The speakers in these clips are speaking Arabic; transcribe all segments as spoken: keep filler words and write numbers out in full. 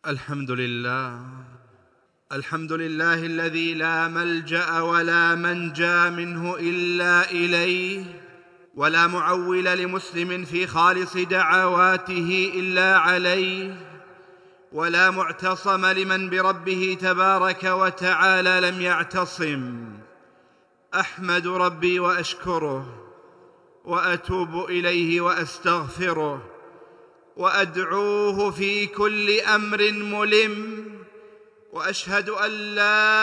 الحمد لله الحمد لله الذي لا ملجأ ولا منجى منه إلا إليه، ولا معول لمسلم في خالص دعواته إلا عليه، ولا معتصم لمن بربه تبارك وتعالى لم يعتصم. أحمد ربي وأشكره، وأتوب إليه وأستغفره، وأدعوه في كل أمر ملم، وأشهد أن لا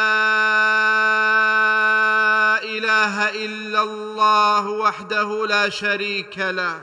إله إلا الله وحده لا شريك له،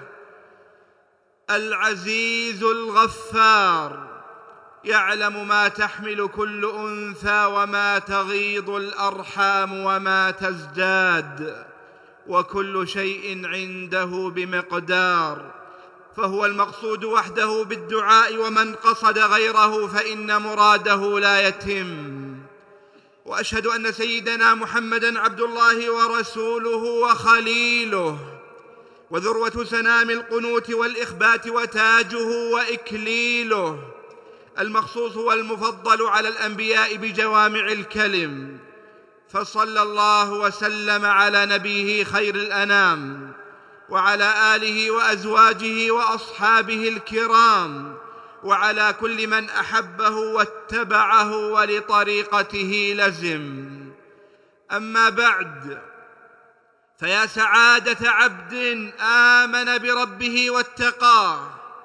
العزيز الغفار، يعلم ما تحمل كل أنثى وما تغيض الأرحام وما تزداد، وكل شيء عنده بمقدار، فهو المقصود وحده بالدعاء، ومن قصد غيره فإن مراده لا يتم. وأشهد أن سيدنا محمدًا عبد الله ورسوله وخليله، وذروة سنام القنوت والإخبات وتاجه وإكليله، المخصوص والمفضل على الأنبياء بجوامع الكلم، فصلى الله وسلم على نبيه خير الأنام، وعلى آله وأزواجه وأصحابه الكرام، وعلى كل من أحبه واتبعه ولطريقته لزم. أما بعد، فيا سعادة عبد آمن بربه واتقاه،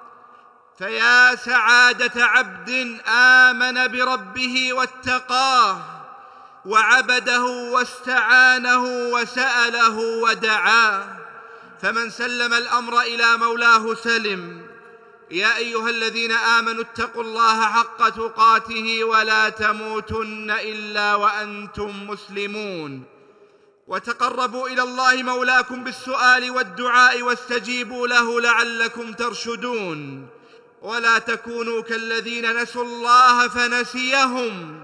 فيا سعادة عبد آمن بربه واتقاه، وعبده واستعانه وسأله ودعاه، فمن سلم الأمر إلى مولاه سلم. يا أيها الذين آمنوا اتقوا الله حق تقاته ولا تموتن إلا وأنتم مسلمون، وتقربوا إلى الله مولاكم بالسؤال والدعاء واستجيبوا له لعلكم ترشدون، ولا تكونوا كالذين نسوا الله فنسيهم،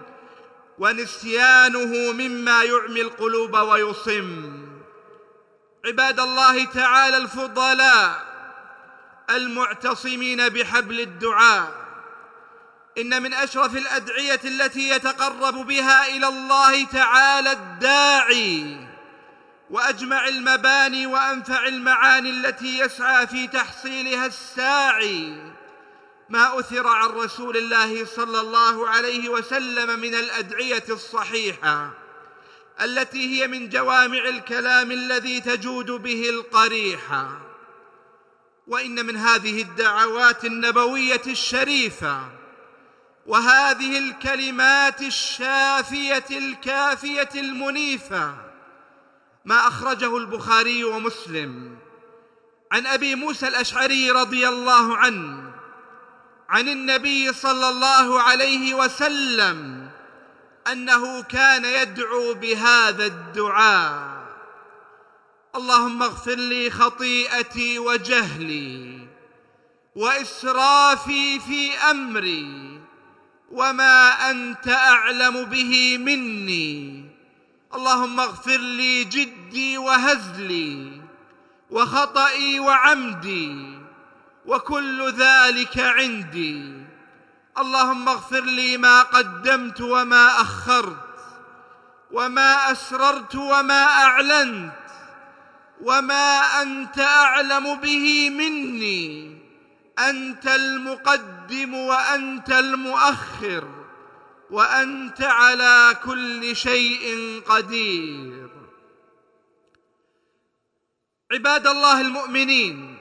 ونسيانه مما يعمي القلوب ويصم. عباد الله تعالى الفضلاء المعتصمين بحبل الدعاء، إن من أشرف الأدعية التي يتقرب بها إلى الله تعالى الداعي، وأجمع المباني وأنفع المعاني التي يسعى في تحصيلها الساعي، ما أثر عن رسول الله صلى الله عليه وسلم من الأدعية الصحيحة التي هي من جوامع الكلام الذي تجود به القريحة. وإن من هذه الدعوات النبوية الشريفة وهذه الكلمات الشافية الكافية المنيفة ما أخرجه البخاري ومسلم عن أبي موسى الأشعري رضي الله عنه عن النبي صلى الله عليه وسلم أنه كان يدعو بهذا الدعاء: اللهم اغفر لي خطيئتي وجهلي وإسرافي في أمري وما أنت أعلم به مني، اللهم اغفر لي جدي وهزلي وخطئي وعمدي وكل ذلك عندي، اللهم اغفر لي ما قدمت وما أخرت وما أسررت وما أعلنت وما أنت أعلم به مني، أنت المقدم وأنت المؤخر وأنت على كل شيء قدير. عباد الله المؤمنين،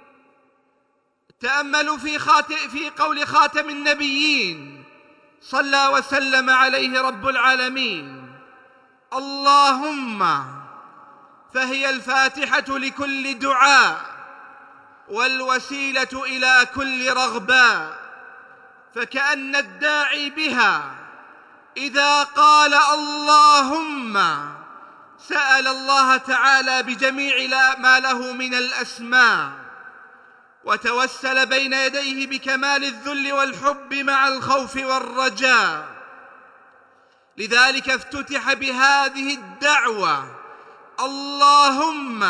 تأملوا في, خاتم في قول خاتم النبيين صلى وسلم عليه رب العالمين: اللهم، فهي الفاتحة لكل دعاء والوسيلة إلى كل رغباء، فكأن الداعي بها إذا قال اللهم سأل الله تعالى بجميع ما له من الأسماء، وتوسل بين يديه بكمال الذل والحب مع الخوف والرجاء. لذلك افتتح بهذه الدعوة: اللهم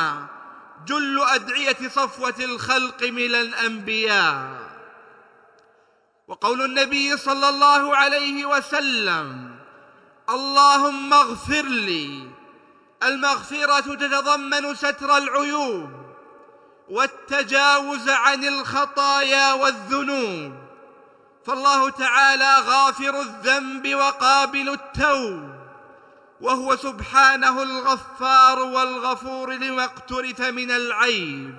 جل أدعية صفوة الخلق من الأنبياء. وقول النبي صلى الله عليه وسلم: اللهم اغفر لي. المغفرة تتضمن ستر العيوب والتجاوز عن الخطايا والذنوب، فالله تعالى غافر الذنب وقابل التوب، وهو سبحانه الغفار والغفور لما اقترف من العيب.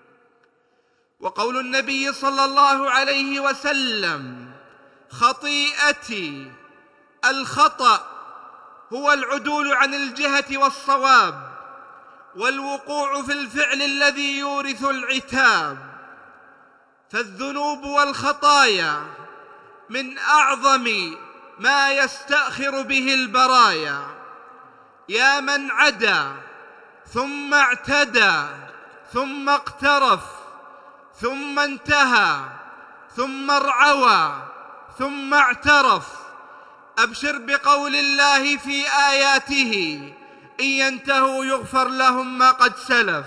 وقول النبي صلى الله عليه وسلم: خطيئتي الخطأ هو العدول عن الجهة والصواب والوقوع في الفعل الذي يورث العتاب. فالذنوب والخطايا من أعظم ما يستأخر به البرايا. يا من عدا ثم اعتدى ثم اقترف ثم انتهى ثم ارعوى ثم اعترف، أبشر بقول الله في آياته: إن ينتهوا يغفر لهم ما قد سلف.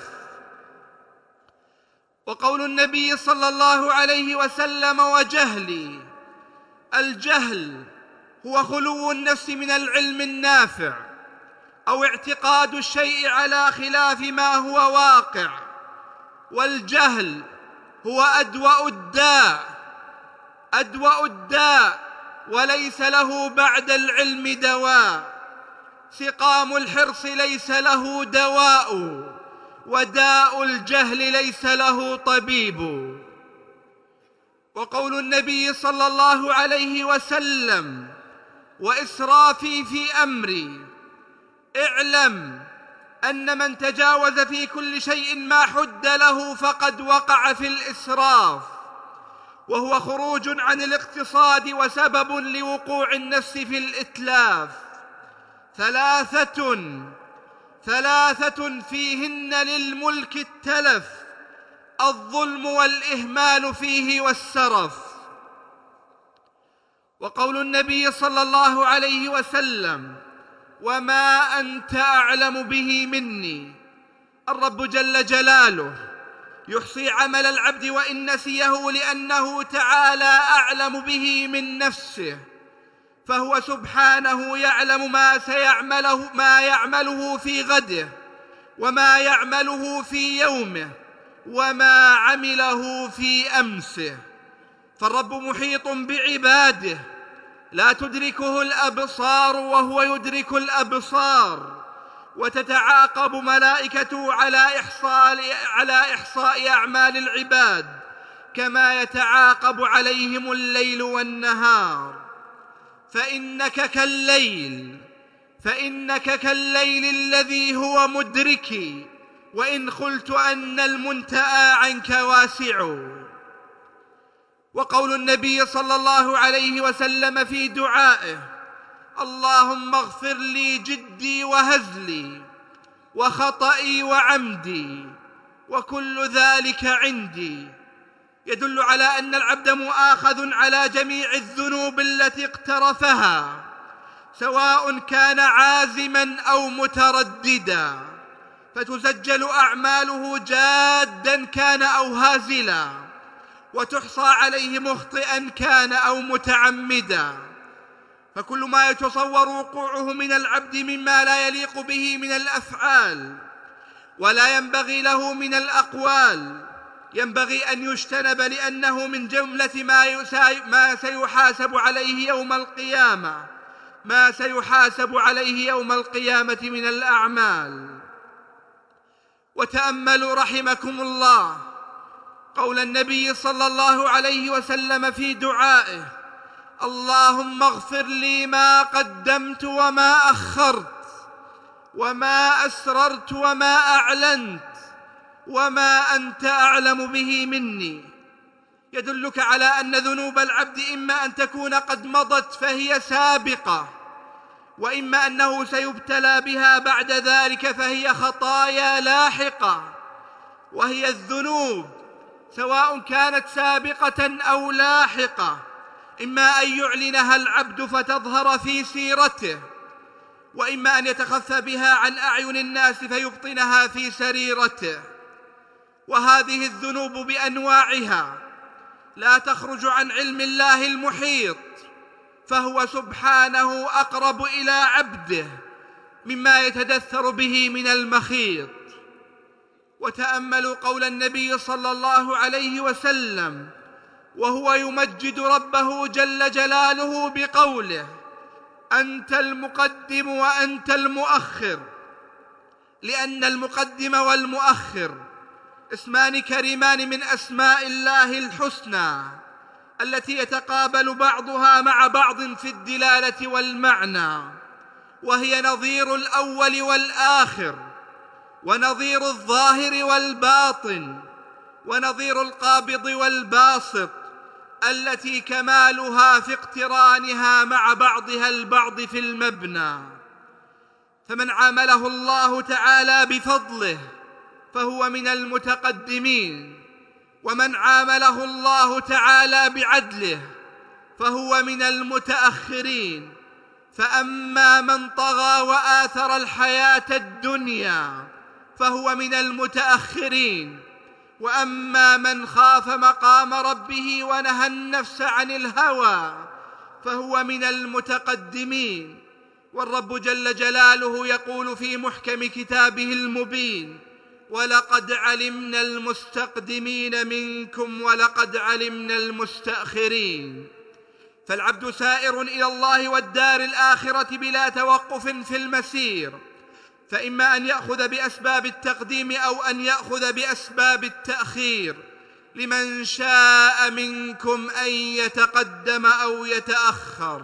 وقول النبي صلى الله عليه وسلم: وجهلي. الجهل هو خلو النفس من العلم النافع أو اعتقاد الشيء على خلاف ما هو واقع، والجهل هو أدواء الداء أدواء الداء وليس له بعد العلم دواء. سقام الحرص ليس له دواء، وداء الجهل ليس له طبيب. وقول النبي صلى الله عليه وسلم: وإسرافي في أمري. اعلم أن من تجاوز في كل شيء ما حد له فقد وقع في الإسراف، وهو خروج عن الاقتصاد وسبب لوقوع النفس في الإتلاف. ثلاثة ثلاثة فيهن للملك التلف: الظلم والإهمال فيه والسرف. وقول النبي صلى الله عليه وسلم: وما أنت أعلم به مني. الرب جل جلاله يحصي عمل العبد وإن نسيه، لأنه تعالى أعلم به من نفسه، فهو سبحانه يعلم ما سيعمله ما يعمله في غده، وما يعمله في يومه، وما عمله في أمسه. فالرب محيط بعباده لا تدركه الأبصار وهو يدرك الأبصار، وتتعاقب ملائكته على إحصاء, على إحصاء أعمال العباد كما يتعاقب عليهم الليل والنهار. فإنك كالليل فإنك كالليل الذي هو مدركي، وإن قلت أن المنتأى عنك واسع. وقول النبي صلى الله عليه وسلم في دعائه: اللهم اغفر لي جدي وهزلي وخطئي وعمدي وكل ذلك عندي، يدل على أن العبد مؤاخذ على جميع الذنوب التي اقترفها، سواء كان عازما أو مترددا، فتسجل أعماله جادا كان أو هازلا، وتحصى عليه مخطئا كان أو متعمدا. فكل ما يتصور وقوعه من العبد مما لا يليق به من الأفعال ولا ينبغي له من الأقوال ينبغي أن يجتنب، لأنه من جملة ما سيحاسب عليه يوم القيامة ما سيحاسب عليه يوم القيامة من الأعمال. وتأملوا رحمكم الله قول النبي صلى الله عليه وسلم في دعائه: اللهم اغفر لي ما قدمت وما أخرت وما أسررت وما أعلنت وما أنت أعلم به مني. يدلك على أن ذنوب العبد إما أن تكون قد مضت فهي سابقة، وإما أنه سيبتلى بها بعد ذلك فهي خطايا لاحقة. وهي الذنوب سواء كانت سابقة أو لاحقة، إما أن يعلنها العبد فتظهر في سيرته، وإما أن يتخفى بها عن أعين الناس فيبطنها في سريرته. وهذه الذنوب بأنواعها لا تخرج عن علم الله المحيط، فهو سبحانه أقرب إلى عبده مما يتدثر به من المخيط. وتأملوا قول النبي صلى الله عليه وسلم وهو يمجد ربه جل جلاله بقوله: أنت المقدم وأنت المؤخر، لأن المقدم والمؤخر اسمان كريمان من أسماء الله الحسنى التي يتقابل بعضها مع بعض في الدلالة والمعنى، وهي نظير الأول والآخر، ونظير الظاهر والباطن، ونظير القابض والباسط، التي كمالها في اقترانها مع بعضها البعض في المبنى. فمن عامله الله تعالى بفضله فهو من المتقدمين، ومن عامله الله تعالى بعدله فهو من المتأخرين. فأما من طغى وآثر الحياة الدنيا فهو من المتأخرين، وأما من خاف مقام ربه ونهى النفس عن الهوى فهو من المتقدمين. والرب جل جلاله يقول في محكم كتابه المبين: ولقد علمنا المستقدمين منكم ولقد علمنا المستأخرين. فالعبد سائر إلى الله والدار الآخرة بلا توقف في المسير، فإما أن يأخذ بأسباب التقديم أو أن يأخذ بأسباب التأخير، لمن شاء منكم أن يتقدم أو يتأخر.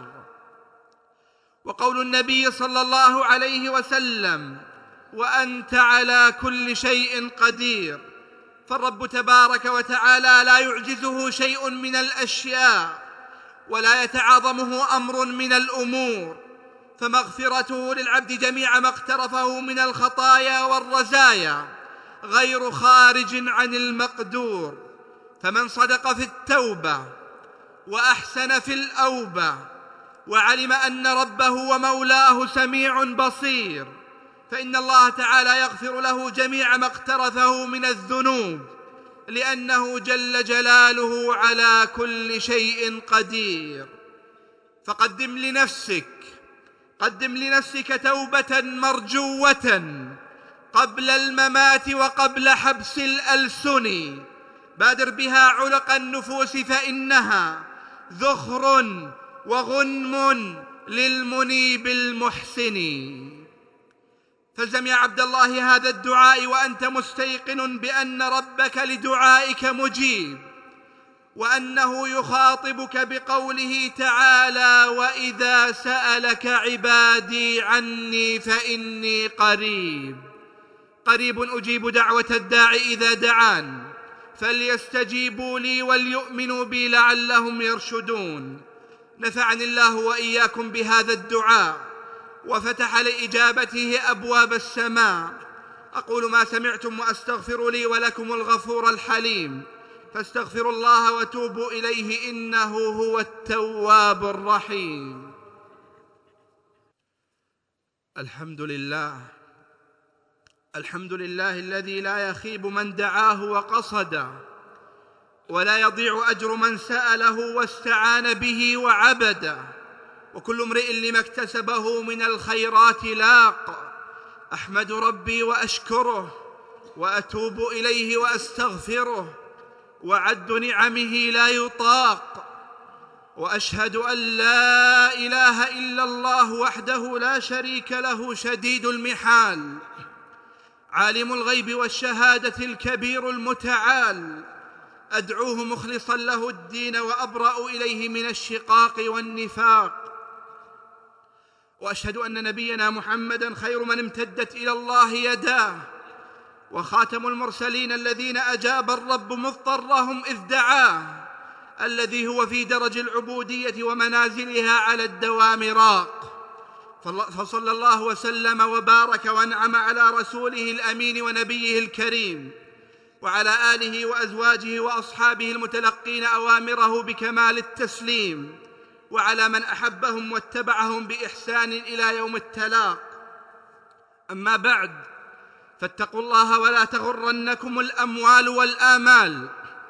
وقول النبي صلى الله عليه وسلم: وأنت على كل شيء قدير، فالرب تبارك وتعالى لا يعجزه شيء من الأشياء ولا يتعاظمه أمر من الأمور، فمغفرته للعبد جميع ما اقترفه من الخطايا والرزايا غير خارج عن المقدور. فمن صدق في التوبة وأحسن في الأوبة وعلم أن ربه ومولاه سميع بصير، فإن الله تعالى يغفر له جميع ما اقترفه من الذنوب، لأنه جل جلاله على كل شيء قدير. فقدم لنفسك قدم لنفسك توبة مرجوة قبل الممات وقبل حبس الألسن، بادر بها علق النفوس فإنها ذخر وغنم للمنيب المحسن. فالزم يا عبد الله هذا الدعاء وأنت مستيقن بأن ربك لدعائك مجيب، وأنه يخاطبك بقوله تعالى: وإذا سألك عبادي عني فإني قريب قريب أجيب دعوة الداعي إذا دعان، فليستجيبوا لي وليؤمنوا بي لعلهم يرشدون. نفعني الله وإياكم بهذا الدعاء وفتح لإجابته أبواب السماء. أقول ما سمعتم وأستغفر لي ولكم الغفور الحليم، فاستغفروا الله وتوبوا إليه إنه هو التواب الرحيم. الحمد لله الحمد لله الذي لا يخيب من دعاه وقصده، ولا يضيع أجر من سأله واستعان به وعبده، وكل امرئ لما اكتسبه من الخيرات لاق. أحمد ربي وأشكره وأتوب إليه وأستغفره، وعد نعمه لا يطاق. وأشهد أن لا إله إلا الله وحده لا شريك له شديد المحال، عالم الغيب والشهادة الكبير المتعال. أدعوه مخلصا له الدين وأبرأ إليه من الشقاق والنفاق. وأشهد أن نبينا محمدًا خير من امتدت إلى الله يداه، وخاتم المرسلين الذين أجاب الرب مضطرهم إذ دعاه، الذي هو في درج العبودية ومنازلها على الدوام راق. فصلى الله وسلم وبارك وانعم على رسوله الأمين ونبيه الكريم، وعلى آله وأزواجه وأصحابه المتلقين أوامره بكمال التسليم، وعلى من أحبهم واتبعهم بإحسان إلى يوم التلاق. أما بعد، فاتقوا الله ولا تغرنكم الأموال والآمال،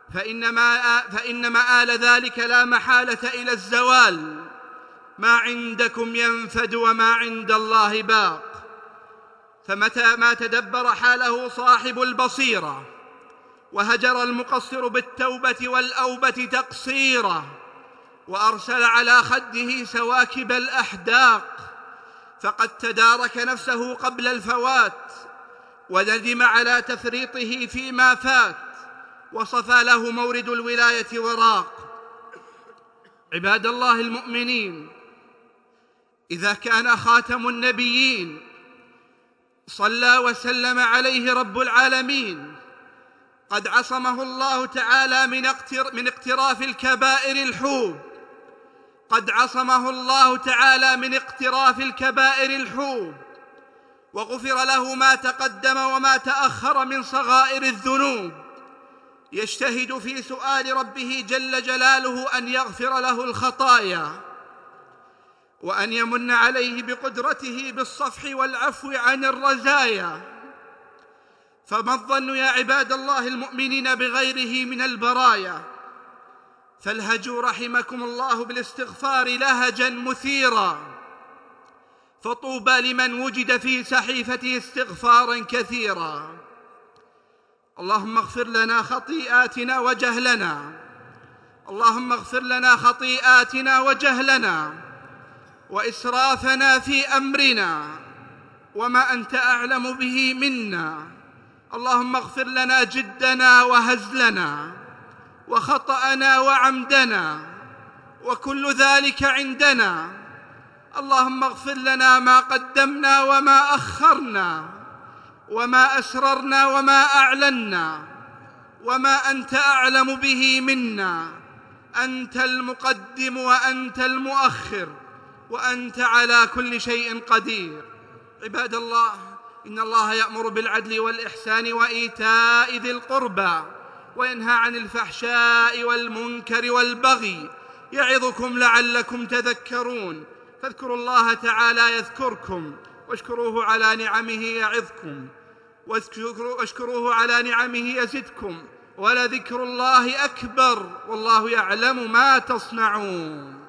فإن, ما فإن مآل ذلك لا محالة إلى الزوال. ما عندكم ينفد وما عند الله باق. فمتى ما تدبر حاله صاحب البصيرة وهجر المقصر بالتوبة والأوبة تقصيرا وأرسل على خده سواكب الأحداق، فقد تدارك نفسه قبل الفوات وندم على تفريطه فيما فات، وصفى له مورد الولاية وراق. عباد الله المؤمنين، إذا كان خاتم النبيين صلى وسلم عليه رب العالمين قد عصمه الله تعالى من اقتراف الكبائر الحوب قد عصمه الله تعالى من اقتراف الكبائر الحوب وغفر له ما تقدم وما تأخر من صغائر الذنوب، يجتهد في سؤال ربه جل جلاله أن يغفر له الخطايا وأن يمن عليه بقدرته بالصفح والعفو عن الرزايا. فما الظن يا عباد الله المؤمنين بغيره من البرايا؟ فالهجوا رحمكم الله بالاستغفار لهجا مثيرا، فطوبى لمن وجد في سحيفته استغفارا كثيرا. اللهم اغفر لنا خطيئاتنا وجهلنا اللهم اغفر لنا خطيئاتنا وجهلنا وإسرافنا في أمرنا وما أنت أعلم به منا. اللهم اغفر لنا جدنا وهزلنا وخطأنا وعمدنا وكل ذلك عندنا. اللهم اغفر لنا ما قدمنا وما أخرنا وما أسررنا وما أعلنا وما أنت أعلم به منا. أنت المقدم وأنت المؤخر وأنت على كل شيء قدير. عباد الله، إن الله يأمر بالعدل والإحسان وإيتاء ذي القربى وينهى عن الفحشاء والمنكر والبغي، يعظكم لعلكم تذكرون. فاذكروا الله تعالى يذكركم واشكروه على نعمه يعظكم واشكروه على نعمه يزدكم، ولذكر الله أكبر والله يعلم ما تصنعون.